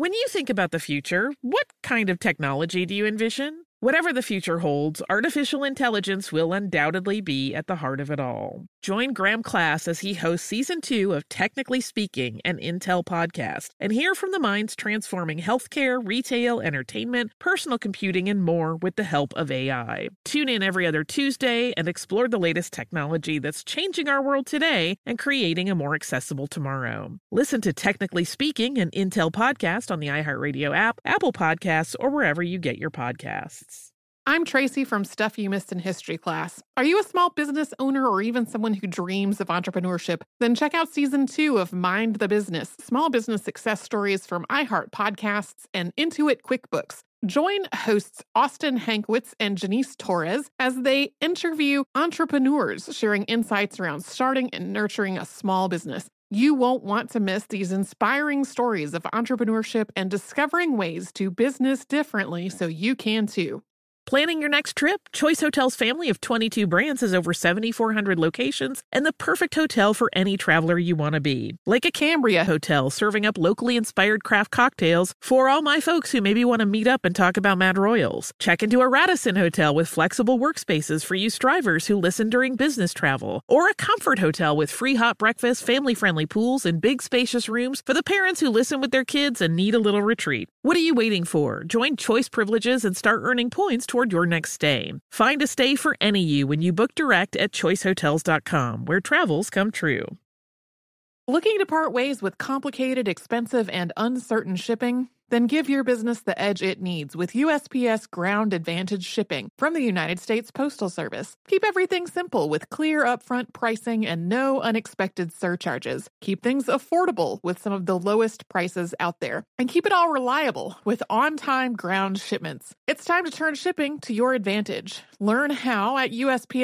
When you think about the future, what kind of technology do you envision? Whatever the future holds, artificial intelligence will undoubtedly be at the heart of it all. Join Graham Class as he hosts Season 2 of Technically Speaking, an Intel podcast, and hear from the minds transforming healthcare, retail, entertainment, personal computing, and more with the help of AI. Tune in every other Tuesday and explore the latest technology that's changing our world today and creating a more accessible tomorrow. Listen to Technically Speaking, an Intel podcast on the iHeartRadio app, Apple Podcasts, or wherever you get your podcasts. I'm Tracy from Stuff You Missed in History Class. Are you a small business owner or even someone who dreams of entrepreneurship? Then check out Season 2 of Mind the Business, small business success stories from iHeart Podcasts and Intuit QuickBooks. Join hosts Austin Hankwitz and Janice Torres as they interview entrepreneurs sharing insights around starting and nurturing a small business. You won't want to miss these inspiring stories of entrepreneurship and discovering ways to business differently so you can too. Planning your next trip? Choice Hotels' family of 22 brands has over 7,400 locations and the perfect hotel for any traveler you want to be. Like a Cambria Hotel, serving up locally inspired craft cocktails for all my folks who maybe want to meet up and talk about Mad Royals. Check into a Radisson Hotel with flexible workspaces for you strivers who listen during business travel. Or a Comfort Hotel with free hot breakfast, family-friendly pools, and big spacious rooms for the parents who listen with their kids and need a little retreat. What are you waiting for? Join Choice Privileges and start earning points toward your next stay. Find a stay for any you when you book direct at choicehotels.com, where travels come true. Looking to part ways with complicated, expensive, and uncertain shipping? Then give your business the edge it needs with USPS Ground Advantage shipping from the United States Postal Service. Keep everything simple with clear upfront pricing and no unexpected surcharges. Keep things affordable with some of the lowest prices out there. And keep it all reliable with on-time ground shipments. It's time to turn shipping to your advantage. Learn how at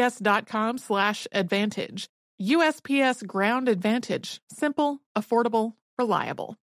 USPS.com/advantage. USPS Ground Advantage. Simple, affordable, reliable.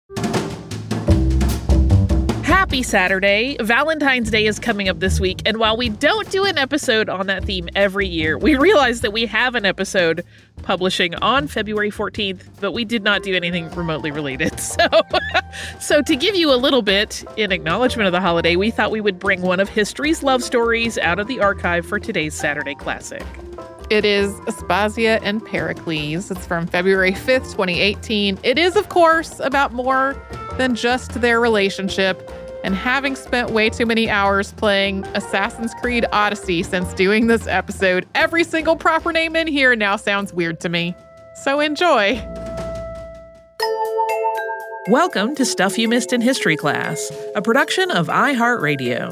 Happy Saturday! Valentine's Day is coming up this week, and while we don't do an episode on that theme every year, we realize that we have an episode publishing on February 14th, but we did not do anything remotely related. So to give you a little bit in acknowledgement of the holiday, we thought we would bring one of history's love stories out of the archive for today's Saturday Classic. It is Aspasia and Pericles. It's from February 5th, 2018. It is, of course, about more than just their relationship. And having spent way too many hours playing Assassin's Creed Odyssey since doing this episode, every single proper name in here now sounds weird to me. So enjoy. Welcome to Stuff You Missed in History Class, a production of iHeartRadio.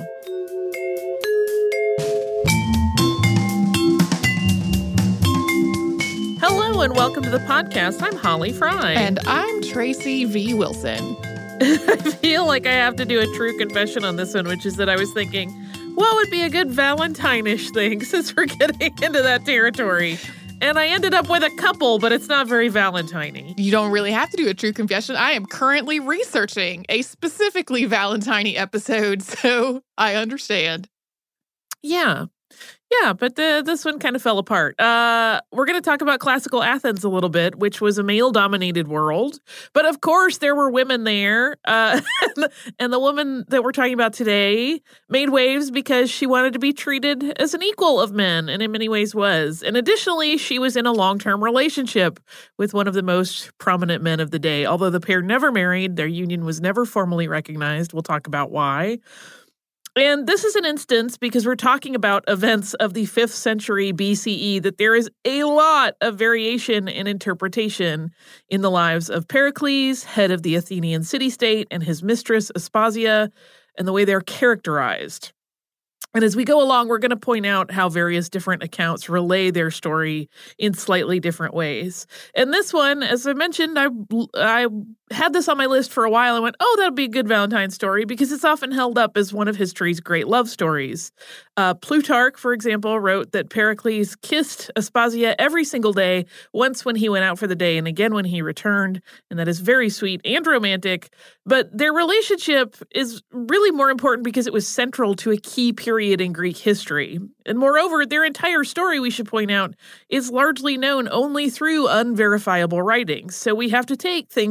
Hello and welcome to the podcast. I'm Holly Fry. And I'm Tracy V. Wilson. I feel like I have to do a true confession on this one, which is that I was thinking, what would be a good Valentine-ish thing since we're getting into that territory? And I ended up with a couple, but it's not very Valentine-y. You don't really have to do a true confession. I am currently researching a specifically Valentine-y episode, so I understand. Yeah, but this one kind of fell apart. We're going to talk about classical Athens a little bit, which was a male-dominated world. But of course, there were women there. And the woman that we're talking about today made waves because she wanted to be treated as an equal of men, and in many ways was. And additionally, she was in a long-term relationship with one of the most prominent men of the day. Although the pair never married, their union was never formally recognized. We'll talk about why. And this is an instance, because we're talking about events of the 5th century BCE, that there is a lot of variation and interpretation in the lives of Pericles, head of the Athenian city-state, and his mistress, Aspasia, and the way they're characterized. And as we go along, we're going to point out how various different accounts relay their story in slightly different ways. And this one, as I mentioned, I had this on my list for a while. I went, oh, that'll be a good Valentine story, because it's often held up as one of history's great love stories. Plutarch, for example, wrote that Pericles kissed Aspasia every single day, once when he went out for the day and again when he returned. And that is very sweet and romantic. But their relationship is really more important because it was central to a key period in Greek history. And moreover, their entire story, we should point out, is largely known only through unverifiable writings. So we have to take things like the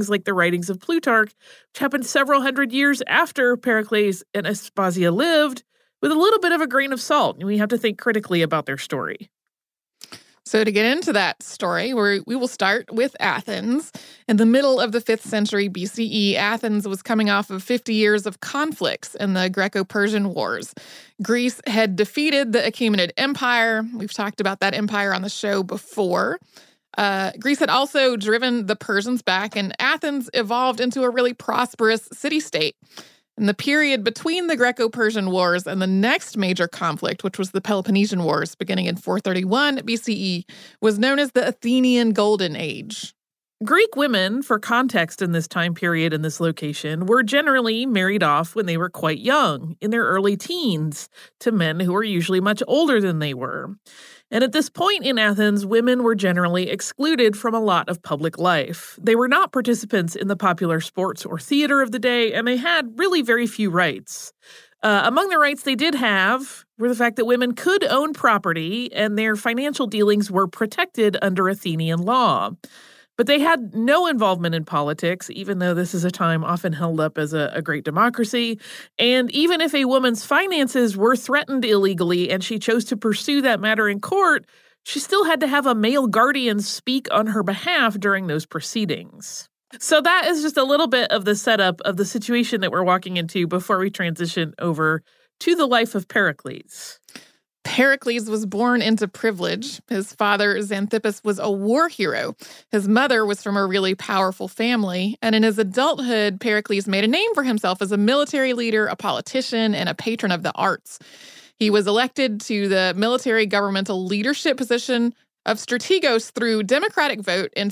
writings of Plutarch, which happened several hundred years after Pericles and Aspasia lived, with a little bit of a grain of salt. And we have to think critically about their story. So to get into that story, we will start with Athens. In the middle of the 5th century BCE, Athens was coming off of 50 years of conflicts in the Greco-Persian Wars. Greece had defeated the Achaemenid Empire. We've talked about that empire on the show before. Greece had also driven the Persians back, and Athens evolved into a really prosperous city-state. And the period between the Greco-Persian Wars and the next major conflict, which was the Peloponnesian Wars beginning in 431 BCE, was known as the Athenian Golden Age. Greek women, for context in this time period in this location, were generally married off when they were quite young, in their early teens, to men who were usually much older than they were. And at this point in Athens, women were generally excluded from a lot of public life. They were not participants in the popular sports or theater of the day, and they had really very few rights. Among the rights they did have were the fact that women could own property, and their financial dealings were protected under Athenian law. But they had no involvement in politics, even though this is a time often held up as a great democracy. And even if a woman's finances were threatened illegally and she chose to pursue that matter in court, she still had to have a male guardian speak on her behalf during those proceedings. So that is just a little bit of the setup of the situation that we're walking into before we transition over to the life of Pericles. Pericles was born into privilege. His father, Xanthippus, was a war hero. His mother was from a really powerful family. And in his adulthood, Pericles made a name for himself as a military leader, a politician, and a patron of the arts. He was elected to the military governmental leadership position of strategos through democratic vote in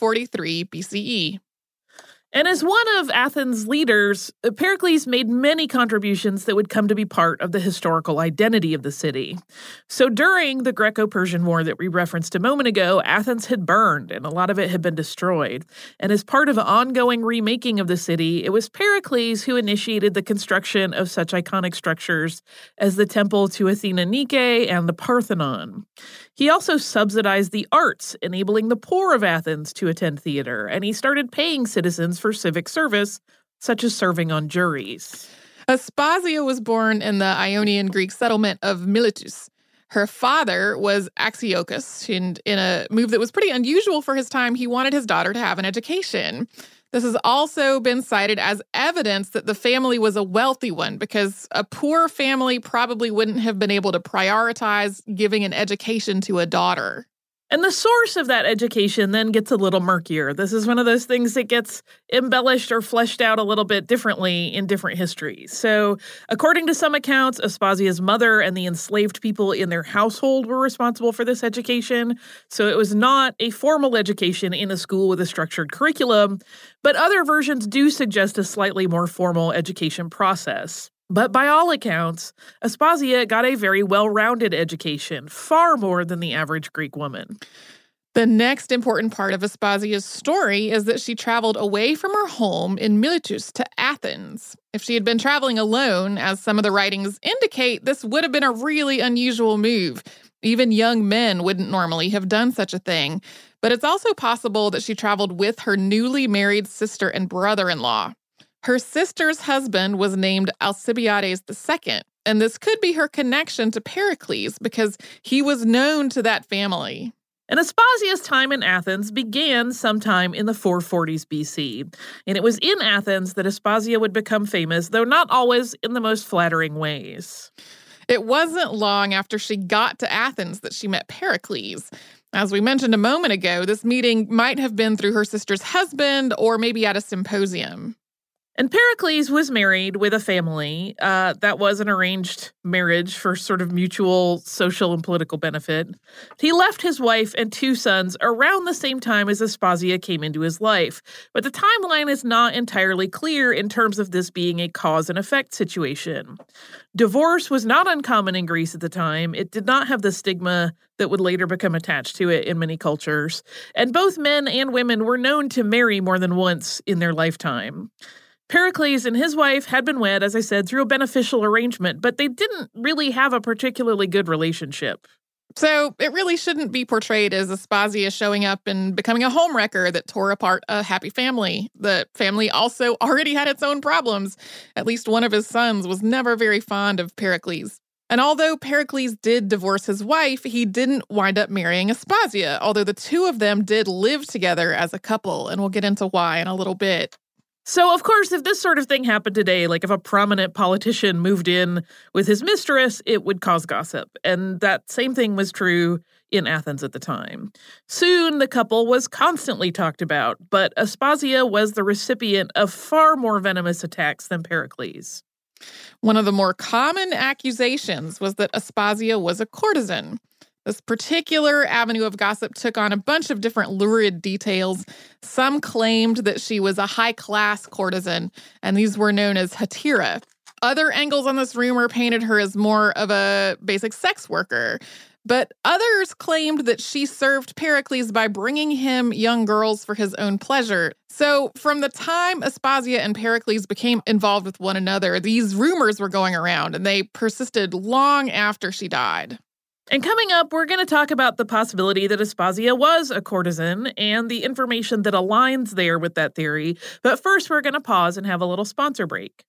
443 BCE. And as one of Athens' leaders, Pericles made many contributions that would come to be part of the historical identity of the city. So during the Greco-Persian War that we referenced a moment ago, Athens had burned and a lot of it had been destroyed. And as part of an ongoing remaking of the city, it was Pericles who initiated the construction of such iconic structures as the temple to Athena Nike and the Parthenon. He also subsidized the arts, enabling the poor of Athens to attend theater, and he started paying citizens for civic service, such as serving on juries. Aspasia was born in the Ionian Greek settlement of Miletus. Her father was Axiochus, and in a move that was pretty unusual for his time, he wanted his daughter to have an education. This has also been cited as evidence that the family was a wealthy one, because a poor family probably wouldn't have been able to prioritize giving an education to a daughter. And the source of that education then gets a little murkier. This is one of those things that gets embellished or fleshed out a little bit differently in different histories. So, according to some accounts, Aspasia's mother and the enslaved people in their household were responsible for this education. So it was not a formal education in a school with a structured curriculum, but other versions do suggest a slightly more formal education process. But by all accounts, Aspasia got a very well-rounded education, far more than the average Greek woman. The next important part of Aspasia's story is that she traveled away from her home in Miletus to Athens. If she had been traveling alone, as some of the writings indicate, this would have been a really unusual move. Even young men wouldn't normally have done such a thing. But it's also possible that she traveled with her newly married sister and brother-in-law. Her sister's husband was named Alcibiades II, and this could be her connection to Pericles because he was known to that family. And Aspasia's time in Athens began sometime in the 440s BC, and it was in Athens that Aspasia would become famous, though not always in the most flattering ways. It wasn't long after she got to Athens that she met Pericles. As we mentioned a moment ago, this meeting might have been through her sister's husband or maybe at a symposium. And Pericles was married with a family. That was an arranged marriage for sort of mutual social and political benefit. He left his wife and 2 sons around the same time as Aspasia came into his life. But the timeline is not entirely clear in terms of this being a cause and effect situation. Divorce was not uncommon in Greece at the time. It did not have the stigma that would later become attached to it in many cultures. And both men and women were known to marry more than once in their lifetime. Pericles and his wife had been wed, as I said, through a beneficial arrangement, but they didn't really have a particularly good relationship. So it really shouldn't be portrayed as Aspasia showing up and becoming a homewrecker that tore apart a happy family. The family also already had its own problems. At least one of his sons was never very fond of Pericles. And although Pericles did divorce his wife, he didn't wind up marrying Aspasia, although the two of them did live together as a couple, and we'll get into why in a little bit. So, of course, if this sort of thing happened today, like if a prominent politician moved in with his mistress, it would cause gossip. And that same thing was true in Athens at the time. Soon, the couple was constantly talked about, but Aspasia was the recipient of far more venomous attacks than Pericles. One of the more common accusations was that Aspasia was a courtesan. This particular avenue of gossip took on a bunch of different lurid details. Some claimed that she was a high-class courtesan, and these were known as hetaira. Other angles on this rumor painted her as more of a basic sex worker. But others claimed that she served Pericles by bringing him young girls for his own pleasure. So from the time Aspasia and Pericles became involved with one another, these rumors were going around, and they persisted long after she died. And coming up, we're going to talk about the possibility that Aspasia was a courtesan and the information that aligns there with that theory. But first, we're going to pause and have a little sponsor break.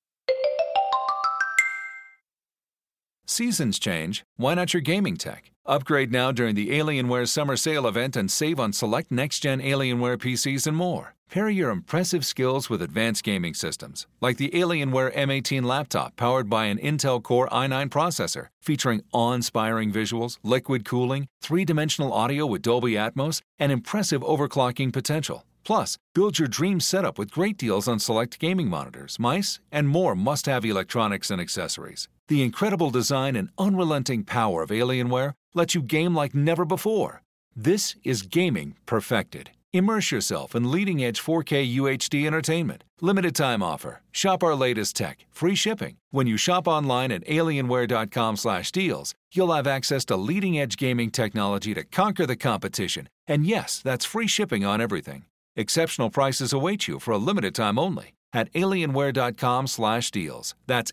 Seasons change. Why not your gaming tech? Upgrade now during the Alienware Summer Sale event and save on select next-gen Alienware PCs and more. Pair your impressive skills with advanced gaming systems, like the Alienware M18 laptop powered by an Intel Core i9 processor, featuring awe-inspiring visuals, liquid cooling, 3-dimensional audio with Dolby Atmos, and impressive overclocking potential. Plus, build your dream setup with great deals on select gaming monitors, mice, and more must-have electronics and accessories. The incredible design and unrelenting power of Alienware lets you game like never before. This is gaming perfected. Immerse yourself in leading-edge 4K UHD entertainment. Limited time offer. Shop our latest tech. Free shipping. When you shop online at alienware.com/deals, you'll have access to leading-edge gaming technology to conquer the competition. And yes, that's free shipping on everything. Exceptional prices await you for a limited time only at alienware.com/deals. That's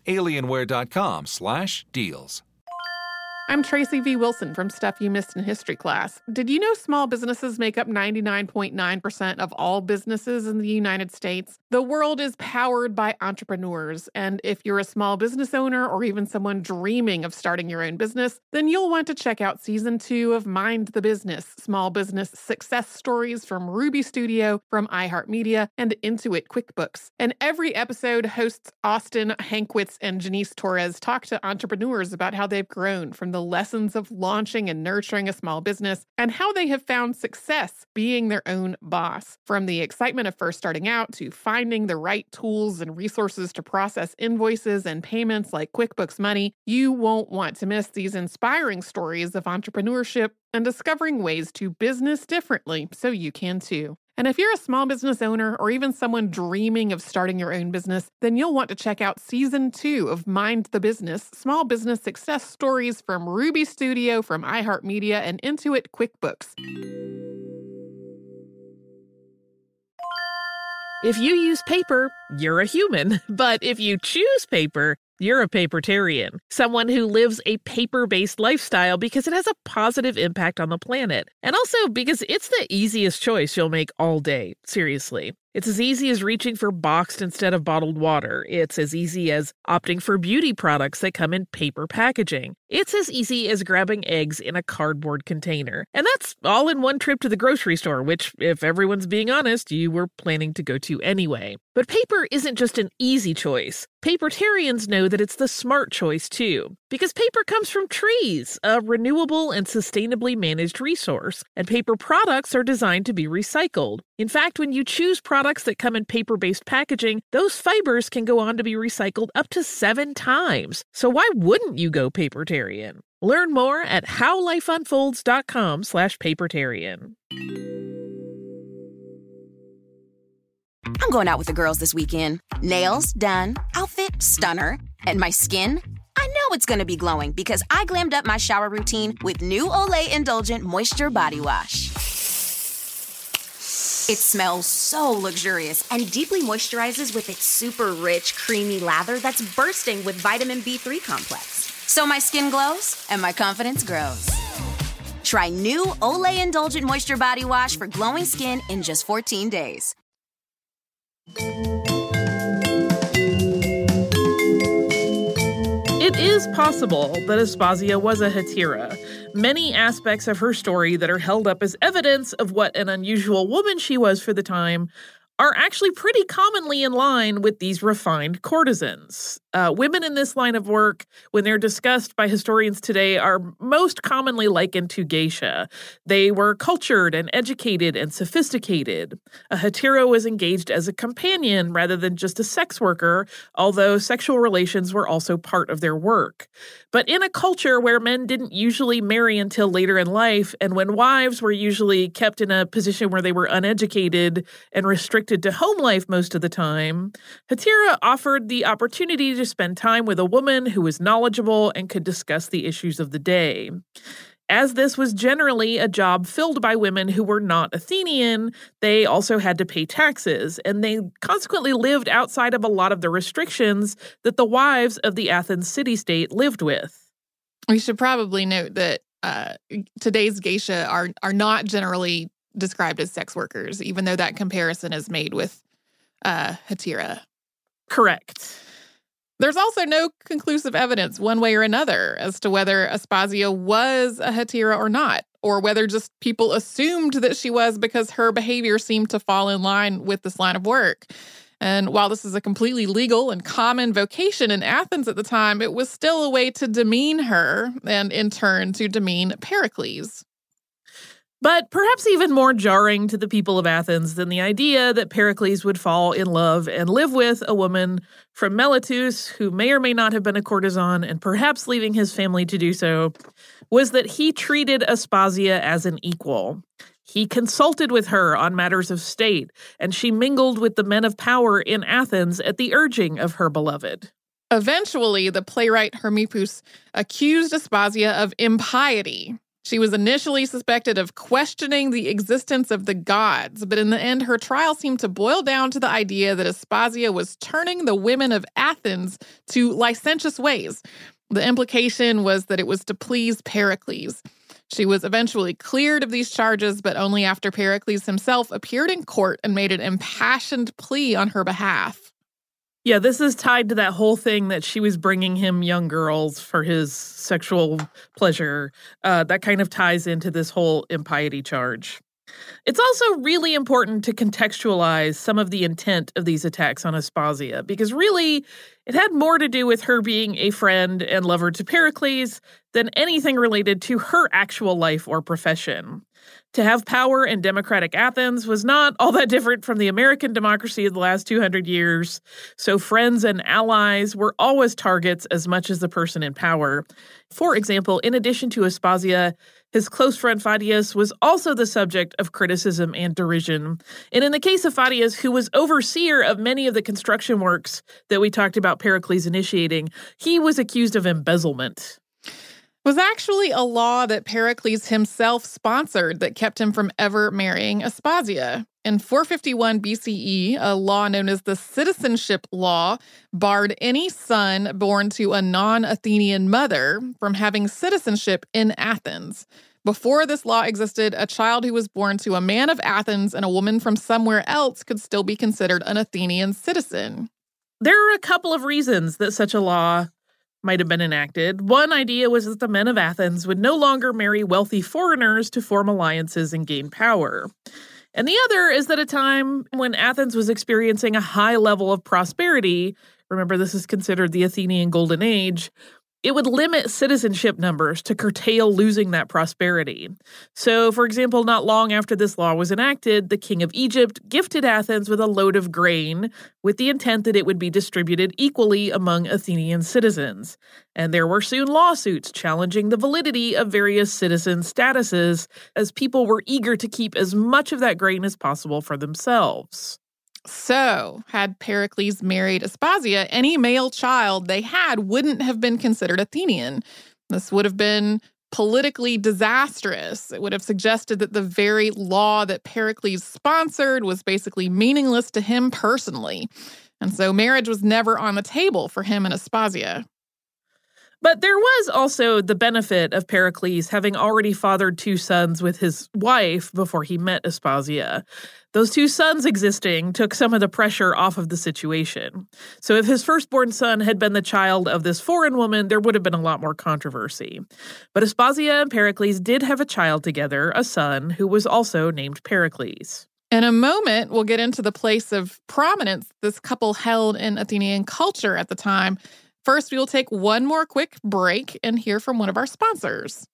alienware.com/deals. I'm Tracy V. Wilson from Stuff You Missed in History class. Did you know small businesses make up 99.9% of all businesses in the United States? The world is powered by entrepreneurs, and if you're a small business owner or even someone dreaming of starting your own business, then you'll want to check out Season 2 of Mind the Business, Small Business Success Stories from Ruby Studio, from iHeartMedia, and Intuit QuickBooks. And every episode, hosts Austin Hankwitz and Janice Torres talk to entrepreneurs about how they've grown from the lessons of launching and nurturing a small business and how they have found success being their own boss. From the excitement of first starting out to finding the right tools and resources to process invoices and payments like QuickBooks Money, you won't want to miss these inspiring stories of entrepreneurship and discovering ways to business differently so you can too. And if you're a small business owner or even someone dreaming of starting your own business, then you'll want to check out Season 2 of Mind the Business, Small Business Success Stories from Ruby Studio, from iHeartMedia, and Intuit QuickBooks. If you use paper, you're a human. But if you choose paper, you're a papertarian, someone who lives a paper-based lifestyle because it has a positive impact on the planet. And also because it's the easiest choice you'll make all day. Seriously. It's as easy as reaching for boxed instead of bottled water. It's as easy as opting for beauty products that come in paper packaging. It's as easy as grabbing eggs in a cardboard container. And that's all in one trip to the grocery store, which, if everyone's being honest, you were planning to go to anyway. But paper isn't just an easy choice. Papertarians know that it's the smart choice, too. Because paper comes from trees, a renewable and sustainably managed resource. And paper products are designed to be recycled. In fact, when you choose products that come in paper-based packaging, those fibers can go on to be recycled up to 7 times. So why wouldn't you go papertarian? Learn more at howlifeunfolds.com/papertarian. I'm going out with the girls this weekend. Nails done, outfit stunner, and my skin? I know it's going to be glowing because I glammed up my shower routine with new Olay Indulgent Moisture Body Wash. It smells so luxurious and deeply moisturizes with its super rich, creamy lather that's bursting with vitamin B3 complex. So my skin glows and my confidence grows. Try new Olay Indulgent Moisture Body Wash for glowing skin in just 14 days. It is possible that Aspasia was a Hetera. Many aspects of her story that are held up as evidence of what an unusual woman she was for the time are actually pretty commonly in line with these refined courtesans. Women in this line of work, when they're discussed by historians today, are most commonly likened to geisha. They were cultured and educated and sophisticated. A hetero was engaged as a companion rather than just a sex worker, although sexual relations were also part of their work. But in a culture where men didn't usually marry until later in life, and when wives were usually kept in a position where they were uneducated and restricted to home life most of the time, hetera offered the opportunity to spend time with a woman who was knowledgeable and could discuss the issues of the day. As this was generally a job filled by women who were not Athenian, they also had to pay taxes, and they consequently lived outside of a lot of the restrictions that the wives of the Athens city-state lived with. We should probably note that today's geisha are not generally described as sex workers, even though that comparison is made with hetera. Correct. There's also no conclusive evidence one way or another as to whether Aspasia was a hetera or not, or whether just people assumed that she was because her behavior seemed to fall in line with this line of work. And while this is a completely legal and common vocation in Athens at the time, it was still a way to demean her and, in turn, to demean Pericles. But perhaps even more jarring to the people of Athens than the idea that Pericles would fall in love and live with a woman from Miletus, who may or may not have been a courtesan, and perhaps leaving his family to do so, was that he treated Aspasia as an equal. He consulted with her on matters of state, and she mingled with the men of power in Athens at the urging of her beloved. Eventually, the playwright Hermippus accused Aspasia of impiety. She was initially suspected of questioning the existence of the gods, but in the end, her trial seemed to boil down to the idea that Aspasia was turning the women of Athens to licentious ways. The implication was that it was to please Pericles. She was eventually cleared of these charges, but only after Pericles himself appeared in court and made an impassioned plea on her behalf. Yeah, this is tied to that whole thing that she was bringing him young girls for his sexual pleasure. That kind of ties into this whole impiety charge. It's also really important to contextualize some of the intent of these attacks on Aspasia, because really, it had more to do with her being a friend and lover to Pericles than anything related to her actual life or profession. To have power in democratic Athens was not all that different from the American democracy of the last 200 years, so friends and allies were always targets as much as the person in power. For example, in addition to Aspasia, his close friend Pheidias was also the subject of criticism and derision. And in the case of Pheidias, who was overseer of many of the construction works that we talked about Pericles initiating, he was accused of embezzlement. Was actually a law that Pericles himself sponsored that kept him from ever marrying Aspasia. In 451 BCE, a law known as the Citizenship Law barred any son born to a non-Athenian mother from having citizenship in Athens. Before this law existed, a child who was born to a man of Athens and a woman from somewhere else could still be considered an Athenian citizen. There are a couple of reasons that such a law might have been enacted. One idea was that the men of Athens would no longer marry wealthy foreigners to form alliances and gain power. And the other is that a time when Athens was experiencing a high level of prosperity, remember this is considered the Athenian Golden Age, it would limit citizenship numbers to curtail losing that prosperity. So, for example, not long after this law was enacted, the king of Egypt gifted Athens with a load of grain with the intent that it would be distributed equally among Athenian citizens. And there were soon lawsuits challenging the validity of various citizen statuses as people were eager to keep as much of that grain as possible for themselves. So, had Pericles married Aspasia, any male child they had wouldn't have been considered Athenian. This would have been politically disastrous. It would have suggested that the very law that Pericles sponsored was basically meaningless to him personally. And so marriage was never on the table for him and Aspasia. But there was also the benefit of Pericles having already fathered 2 sons with his wife before he met Aspasia. Those 2 sons existing took some of the pressure off of the situation. So if his firstborn son had been the child of this foreign woman, there would have been a lot more controversy. But Aspasia and Pericles did have a child together, a son, who was also named Pericles. In a moment, we'll get into the place of prominence this couple held in Athenian culture at the time. First, we will take one more quick break and hear from one of our sponsors.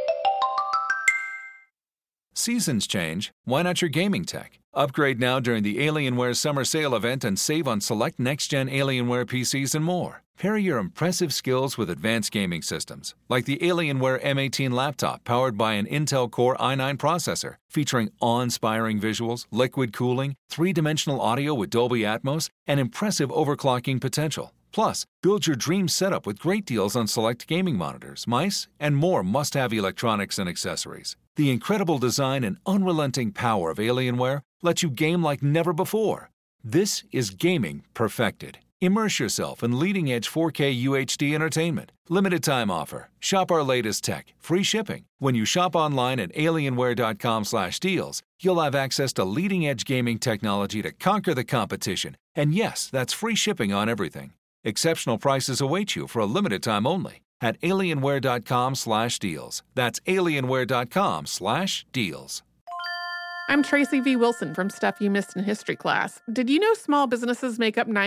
Seasons change. Why not your gaming tech? Upgrade now during the Alienware Summer Sale event and save on select next-gen Alienware PCs and more. Pair your impressive skills with advanced gaming systems, like the Alienware M18 laptop powered by an Intel Core i9 processor, featuring awe-inspiring visuals, liquid cooling, 3-dimensional audio with Dolby Atmos, and impressive overclocking potential. Plus, build your dream setup with great deals on select gaming monitors, mice, and more must-have electronics and accessories. The incredible design and unrelenting power of Alienware lets you game like never before. This is gaming perfected. Immerse yourself in leading-edge 4K UHD entertainment. Limited time offer. Shop our latest tech. Free shipping. When you shop online at alienware.com/deals, you'll have access to leading-edge gaming technology to conquer the competition. And yes, that's free shipping on everything. Exceptional prices await you for a limited time only at alienware.com/deals. That's alienware.com/deals. I'm Tracy V. Wilson from Stuff You Missed in History class. Did you know small businesses make up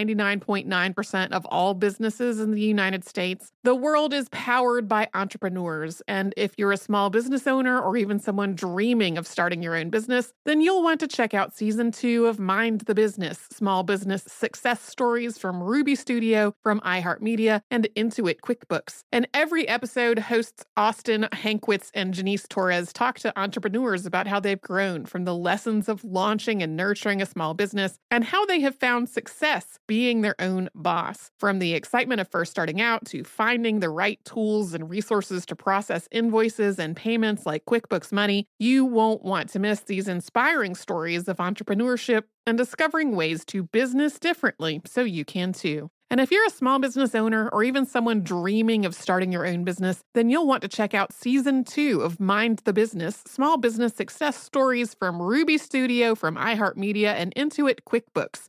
99.9% of all businesses in the United States? The world is powered by entrepreneurs, and if you're a small business owner or even someone dreaming of starting your own business, then you'll want to check out Season 2 of Mind the Business, Small Business Success Stories from Ruby Studio, from iHeartMedia, and Intuit QuickBooks. And every episode, hosts Austin Hankwitz and Janice Torres talk to entrepreneurs about how they've grown from the lessons of launching and nurturing a small business and how they have found success being their own boss. From the excitement of first starting out to finding the right tools and resources to process invoices and payments like QuickBooks Money, you won't want to miss these inspiring stories of entrepreneurship and discovering ways to business differently so you can too. And if you're a small business owner or even someone dreaming of starting your own business, then you'll want to check out Season 2 of Mind the Business, Small Business Success Stories from Ruby Studio, from iHeartMedia, and Intuit QuickBooks.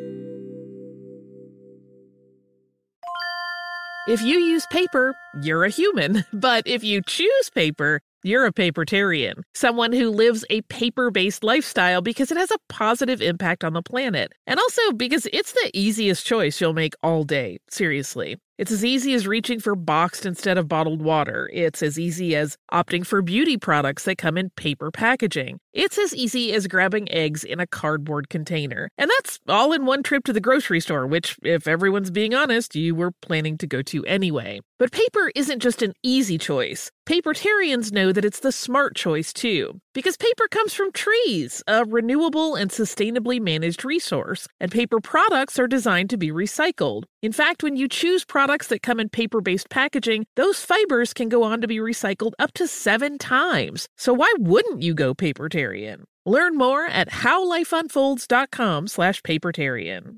If you use paper, you're a human. But if you choose paper, you're a papertarian, someone who lives a paper-based lifestyle because it has a positive impact on the planet. And also because it's the easiest choice you'll make all day. Seriously. It's as easy as reaching for boxed instead of bottled water. It's as easy as opting for beauty products that come in paper packaging. It's as easy as grabbing eggs in a cardboard container. And that's all in one trip to the grocery store, which, if everyone's being honest, you were planning to go to anyway. But paper isn't just an easy choice. Papertarians know that it's the smart choice, too. Because paper comes from trees, a renewable and sustainably managed resource. And paper products are designed to be recycled. In fact, when you choose products that come in paper-based packaging, those fibers can go on to be recycled up to 7 times. So why wouldn't you go papertarian? Learn more at howlifeunfolds.com/papertarian.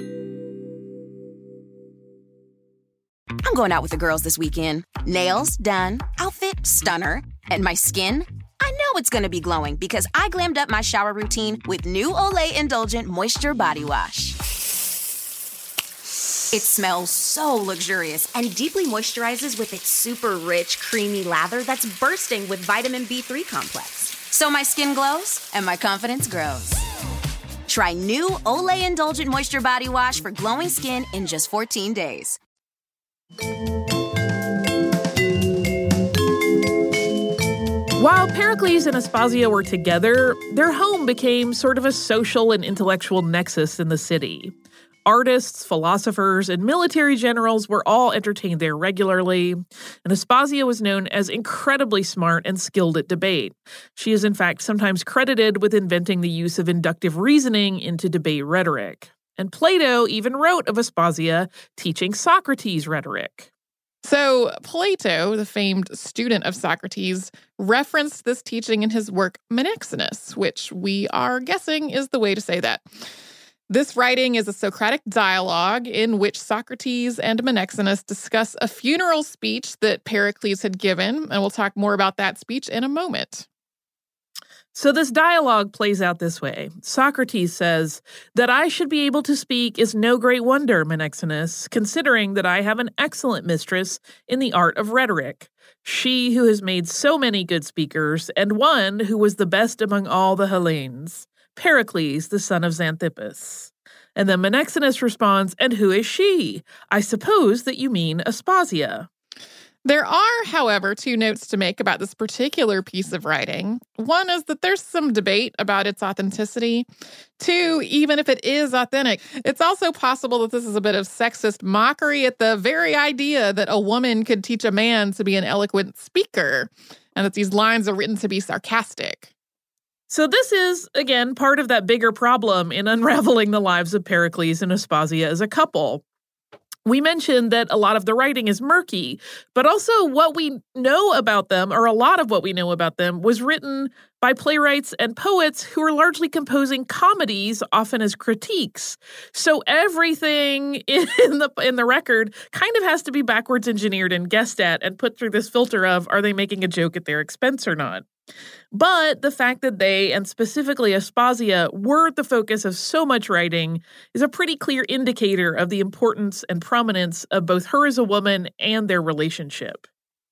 I'm going out with the girls this weekend. Nails done, outfit stunner, and my skin? I know it's going to be glowing because I glammed up my shower routine with new Olay Indulgent Moisture Body Wash. It smells so luxurious and deeply moisturizes with its super rich, creamy lather that's bursting with vitamin B3 complex. So my skin glows and my confidence grows. Try new Olay Indulgent Moisture Body Wash for glowing skin in just 14 days. While Pericles and Aspasia were together, their home became sort of a social and intellectual nexus in the city. Artists, philosophers, and military generals were all entertained there regularly, and Aspasia was known as incredibly smart and skilled at debate. She is in fact sometimes credited with inventing the use of inductive reasoning into debate rhetoric. And Plato even wrote of Aspasia teaching Socrates rhetoric. So Plato, the famed student of Socrates, referenced this teaching in his work Menexenus, which we are guessing is the way to say that. This writing is a Socratic dialogue in which Socrates and Menexenus discuss a funeral speech that Pericles had given, and we'll talk more about that speech in a moment. So this dialogue plays out this way. Socrates says, "That I should be able to speak is no great wonder, Menexenus, considering that I have an excellent mistress in the art of rhetoric, she who has made so many good speakers, and one who was the best among all the Hellenes, Pericles, the son of Xanthippus." And then Menexenus responds, "And who is she? I suppose that you mean Aspasia." There are, however, two notes to make about this particular piece of writing. One is that there's some debate about its authenticity. Two, even if it is authentic, it's also possible that this is a bit of sexist mockery at the very idea that a woman could teach a man to be an eloquent speaker, and that these lines are written to be sarcastic. So this is, again, part of that bigger problem in unraveling the lives of Pericles and Aspasia as a couple. We mentioned that a lot of the writing is murky, but also what we know about them, or a lot of what we know about them, was written by playwrights and poets who are largely composing comedies, often as critiques. So everything in the record kind of has to be backwards engineered and guessed at and put through this filter of, are they making a joke at their expense or not? But the fact that they, and specifically Aspasia, were the focus of so much writing is a pretty clear indicator of the importance and prominence of both her as a woman and their relationship.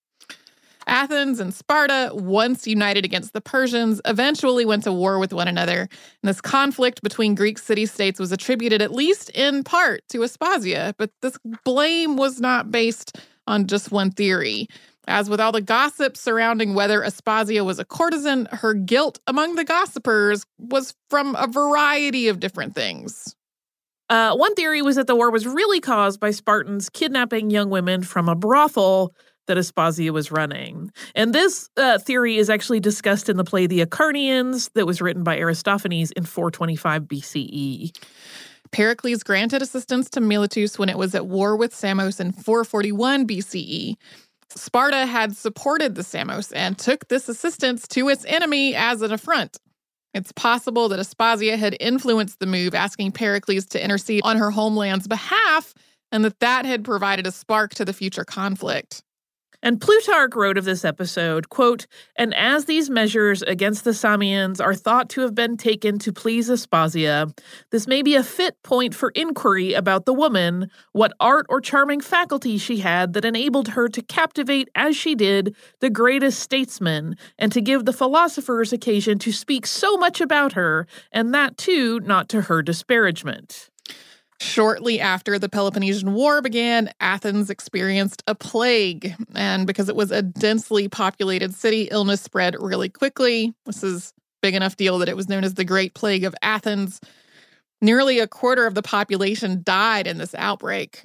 Athens and Sparta, once united against the Persians, eventually went to war with one another. And this conflict between Greek city-states was attributed, at least in part, to Aspasia. But this blame was not based on just one theory. As with all the gossip surrounding whether Aspasia was a courtesan, her guilt among the gossipers was from a variety of different things. One theory was that the war was really caused by Spartans kidnapping young women from a brothel that Aspasia was running. And this theory is actually discussed in the play The Acarnanians that was written by Aristophanes in 425 BCE. Pericles granted assistance to Miletus when it was at war with Samos in 441 BCE. Sparta had supported the Samos and took this assistance to its enemy as an affront. It's possible that Aspasia had influenced the move, asking Pericles to intercede on her homeland's behalf, and that had provided a spark to the future conflict. And Plutarch wrote of this episode, quote, "And as these measures against the Samians are thought to have been taken to please Aspasia, this may be a fit point for inquiry about the woman, what art or charming faculty she had that enabled her to captivate, as she did, the greatest statesmen, and to give the philosophers occasion to speak so much about her, and that too not to her disparagement." Shortly after the Peloponnesian War began, Athens experienced a plague. And because it was a densely populated city, illness spread really quickly. This is a big enough deal that it was known as the Great Plague of Athens. Nearly a quarter of the population died in this outbreak.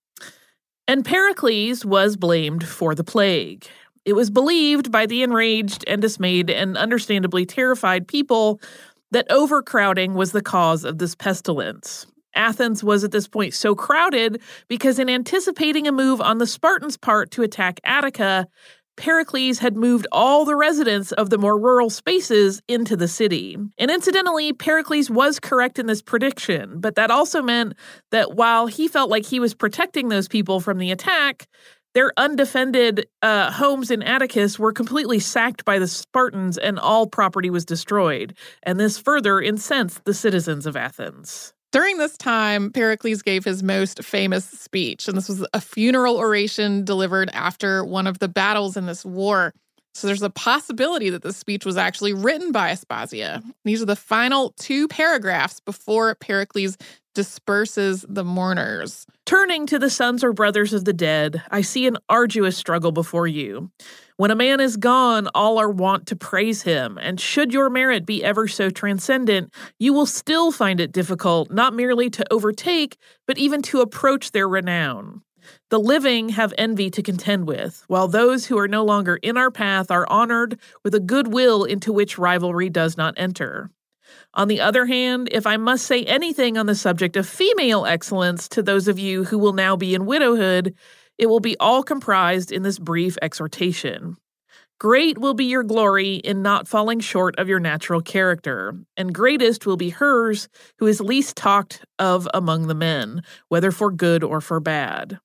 And Pericles was blamed for the plague. It was believed by the enraged and dismayed and understandably terrified people that overcrowding was the cause of this pestilence. Athens was at this point so crowded because in anticipating a move on the Spartans' part to attack Attica, Pericles had moved all the residents of the more rural spaces into the city. And incidentally, Pericles was correct in this prediction, but that also meant that while he felt like he was protecting those people from the attack, their undefended homes in Atticus were completely sacked by the Spartans and all property was destroyed. And this further incensed the citizens of Athens. During this time, Pericles gave his most famous speech, and this was a funeral oration delivered after one of the battles in this war. So there's a possibility that this speech was actually written by Aspasia. These are the final two paragraphs before Pericles disperses the mourners. "Turning to the sons or brothers of the dead, I see an arduous struggle before you. When a man is gone, all are wont to praise him, and should your merit be ever so transcendent, you will still find it difficult not merely to overtake, but even to approach their renown. The living have envy to contend with, while those who are no longer in our path are honored with a goodwill into which rivalry does not enter. On the other hand, if I must say anything on the subject of female excellence to those of you who will now be in widowhood, it will be all comprised in this brief exhortation. Great will be your glory in not falling short of your natural character, and greatest will be hers who is least talked of among the men, whether for good or for bad.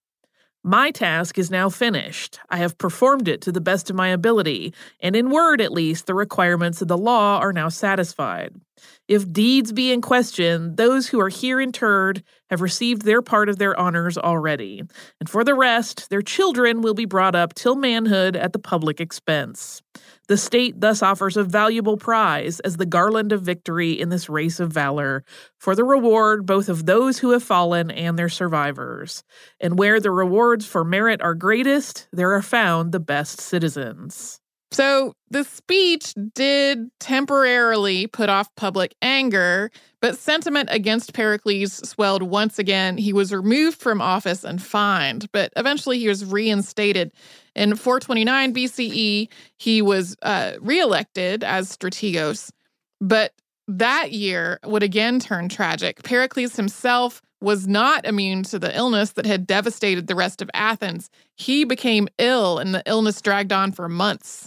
My task is now finished. I have performed it to the best of my ability, and in word at least, the requirements of the law are now satisfied. If deeds be in question, those who are here interred have received their part of their honors already, and for the rest, their children will be brought up till manhood at the public expense. The state thus offers a valuable prize as the garland of victory in this race of valor, for the reward both of those who have fallen and their survivors. And where the rewards for merit are greatest, there are found the best citizens. So the speech did temporarily put off public anger, but sentiment against Pericles swelled once again. He was removed from office and fined, but eventually he was reinstated. In 429 BCE, he was reelected as strategos, but that year would again turn tragic. Pericles himself was not immune to the illness that had devastated the rest of Athens. He became ill, and the illness dragged on for months.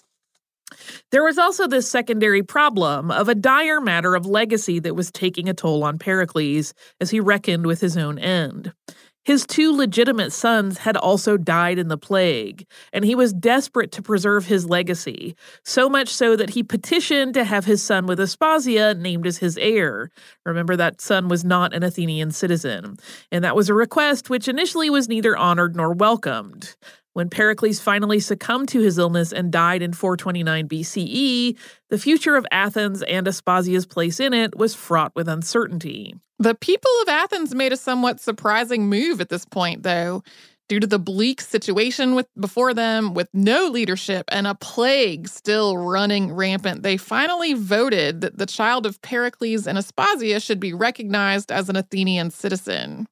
There was also this secondary problem of a dire matter of legacy that was taking a toll on Pericles as he reckoned with his own end. His two legitimate sons had also died in the plague, and he was desperate to preserve his legacy, so much so that he petitioned to have his son with Aspasia named as his heir. Remember, that son was not an Athenian citizen, and that was a request which initially was neither honored nor welcomed. When Pericles finally succumbed to his illness and died in 429 BCE, the future of Athens and Aspasia's place in it was fraught with uncertainty. The people of Athens made a somewhat surprising move at this point, though. Due to the bleak situation before them, with no leadership and a plague still running rampant, they finally voted that the child of Pericles and Aspasia should be recognized as an Athenian citizen.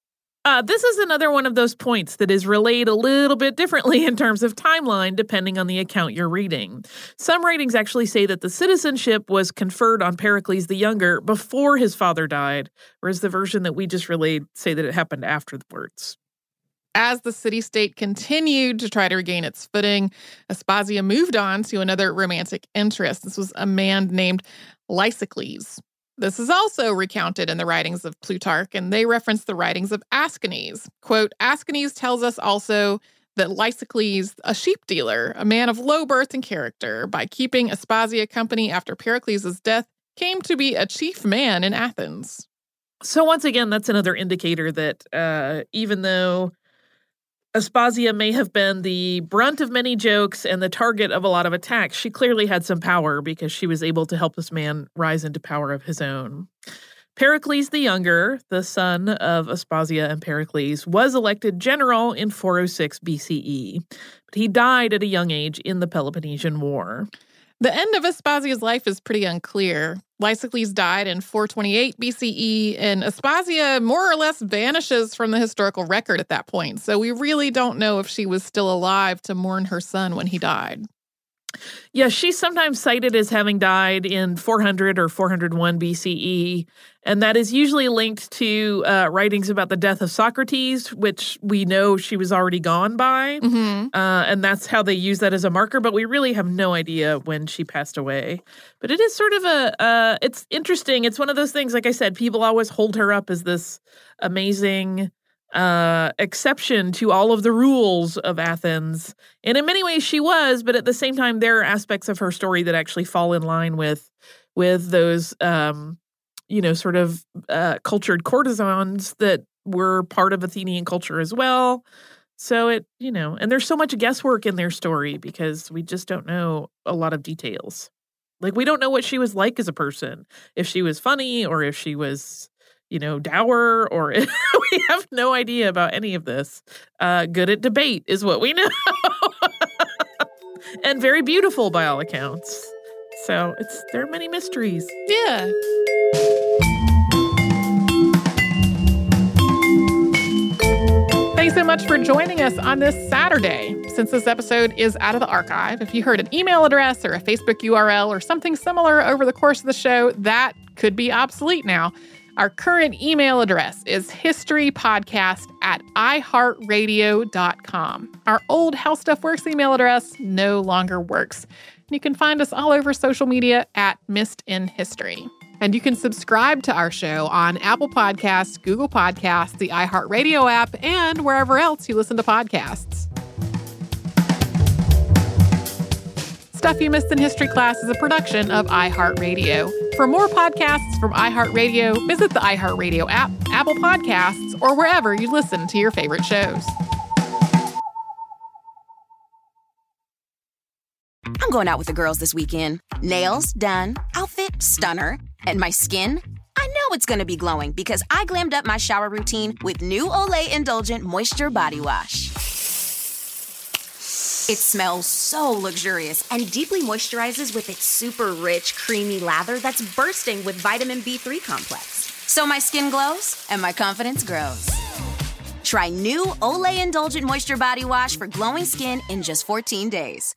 This is another one of those points that is relayed a little bit differently in terms of timeline, depending on the account you're reading. Some writings actually say that the citizenship was conferred on Pericles the Younger before his father died, whereas the version that we just relayed say that it happened afterwards. As the city-state continued to try to regain its footing, Aspasia moved on to another romantic interest. This was a man named Lysicles. This is also recounted in the writings of Plutarch, and they reference the writings of Aeschines. Quote, Aeschines tells us also that Lysicles, a sheep dealer, a man of low birth and character, by keeping Aspasia company after Pericles' death, came to be a chief man in Athens. So once again, that's another indicator that even though Aspasia may have been the brunt of many jokes and the target of a lot of attacks, she clearly had some power because she was able to help this man rise into power of his own. Pericles the Younger, the son of Aspasia and Pericles, was elected general in 406 BCE, but he died at a young age in the Peloponnesian War. The end of Aspasia's life is pretty unclear. Lysicles died in 428 BCE, and Aspasia more or less vanishes from the historical record at that point. So we really don't know if she was still alive to mourn her son when he died. Yeah, she's sometimes cited as having died in 400 or 401 BCE, and that is usually linked to writings about the death of Socrates, which we know she was already gone by, and that's how they use that as a marker, but we really have no idea when she passed away. But it is sort of it's interesting. It's one of those things, like I said, people always hold her up as this amazing exception to all of the rules of Athens. And in many ways she was, but at the same time, there are aspects of her story that actually fall in line with those, sort of cultured courtesans that were part of Athenian culture as well. So and there's so much guesswork in their story because we just don't know a lot of details. Like, we don't know what she was like as a person, if she was funny or if she was dour, or we have no idea about any of this. Good at debate is what we know. And very beautiful by all accounts. So there are many mysteries. Yeah. Thanks so much for joining us on this Saturday. Since this episode is out of the archive, if you heard an email address or a Facebook URL or something similar over the course of the show, that could be obsolete now. Our current email address is historypodcast@iheartradio.com. Our old How Stuff Works email address no longer works. You can find us all over social media at Missed in History. And you can subscribe to our show on Apple Podcasts, Google Podcasts, the iHeartRadio app, and wherever else you listen to podcasts. Stuff You Missed in History Class is a production of iHeartRadio. For more podcasts from iHeartRadio, visit the iHeartRadio app, Apple Podcasts, or wherever you listen to your favorite shows. I'm going out with the girls this weekend. Nails done, outfit stunner, and my skin? I know it's going to be glowing because I glammed up my shower routine with new Olay Indulgent Moisture Body Wash. It smells so luxurious and deeply moisturizes with its super rich, creamy lather that's bursting with vitamin B3 complex. So my skin glows and my confidence grows. Try new Olay Indulgent Moisture Body Wash for glowing skin in just 14 days.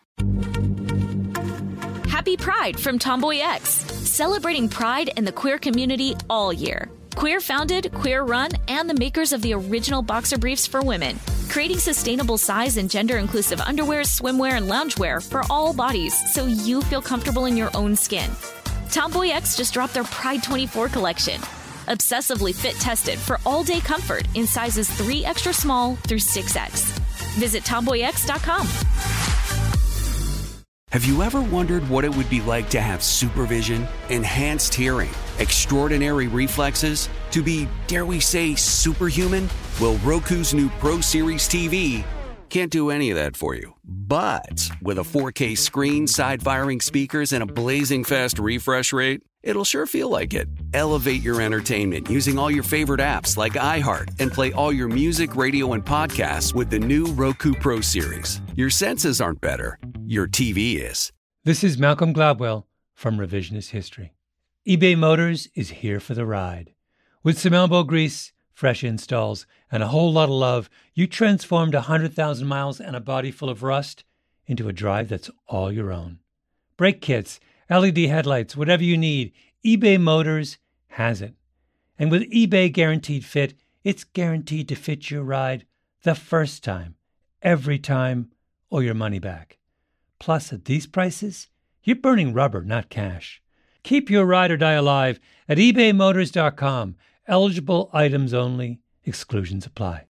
Happy Pride from Tomboy X, celebrating pride and the queer community all year. Queer founded, queer run, and the makers of the original boxer briefs for women, creating sustainable size and gender inclusive underwear, swimwear, and loungewear for all bodies so you feel comfortable in your own skin. Tomboy X just dropped their Pride 24 collection, obsessively fit tested for all day comfort in sizes 3 extra small through 6X. Visit tomboyx.com. Have you ever wondered what it would be like to have supervision, enhanced hearing, extraordinary reflexes, to be, dare we say, superhuman? Well, Roku's new Pro Series TV can't do any of that for you. But with a 4K screen, side-firing speakers, and a blazing fast refresh rate, it'll sure feel like it. Elevate your entertainment using all your favorite apps like iHeart and play all your music, radio, and podcasts with the new Roku Pro Series. Your senses aren't better. Your TV is. This is Malcolm Gladwell from Revisionist History. eBay Motors is here for the ride. With some elbow grease, fresh installs, and a whole lot of love, you transformed 100,000 miles and a body full of rust into a drive that's all your own. Brake kits, LED headlights, whatever you need, eBay Motors has it. And with eBay Guaranteed Fit, it's guaranteed to fit your ride the first time, every time, or your money back. Plus, at these prices, you're burning rubber, not cash. Keep your ride or die alive at ebaymotors.com. Eligible items only. Exclusions apply.